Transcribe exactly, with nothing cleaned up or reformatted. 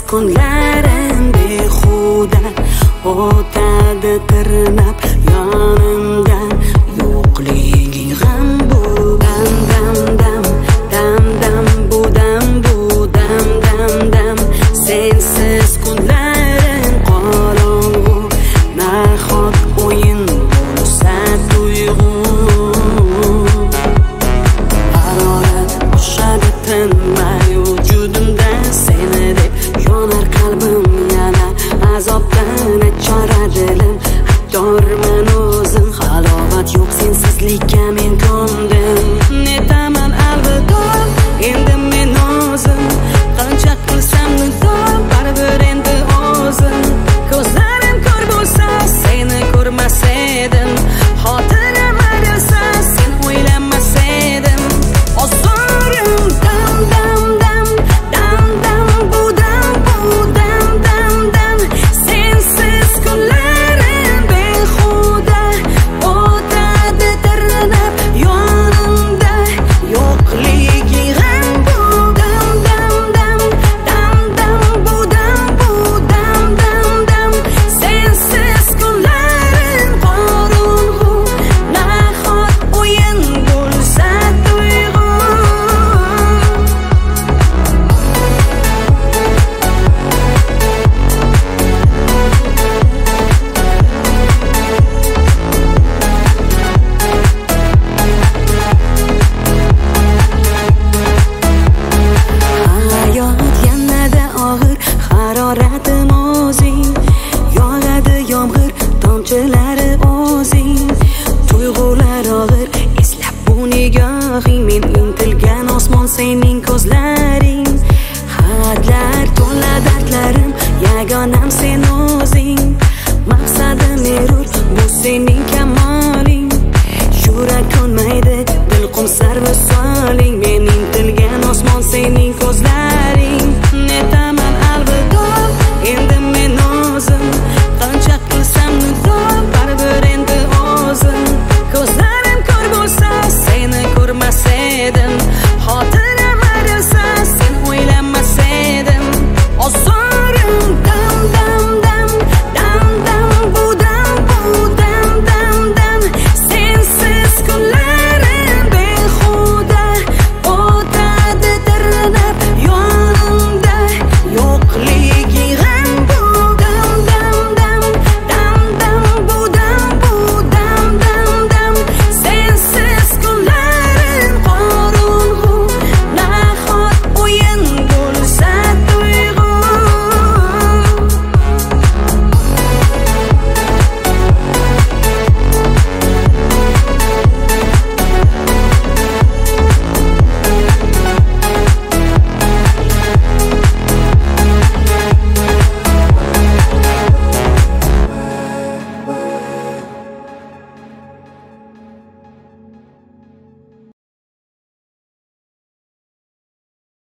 kunlarim behuda o'tadi tirnab yonimdan yo'qliging g'am bu dam dam dam dam dam bu dam bu dam dam dam sensiz kunlarim qorong'u nahot o'yin bo'lsa tuyg'u harorat oshadi tinmay vujudimda seni deb yonar qalbim yana azobdan achora dilim aybdorman o'zim halovat yo'q sensizlikka men ko'ndim netaman alvido endi men o'zim qancha qilsam nizo baribir endi o'zim ko'zlarim ko'r bo'lsa seni ko'rmas edim xotiram ayrilsa sen o'ylanmas edim ozorim dam dam dam dam dam bu dam bu dam dam dam sensiz kunlarim behuda o'tadi tirnab yonimda yo'qliging g'am bu dam dam dam dam dam bu dam bu dam dam dam sensiz kunlarim qorong'u nahot o'yin bo'lsa tuyg'u hayot yanada og'ir haroratim o'zing yog'adi yomg'ir tomchilari o'zing tuyg'ular og'ir eslab bu nigohing men intilgan osmon sening ko'zlaring xatlar to'la dardlarim yagonam sen o'zing maqsadim eru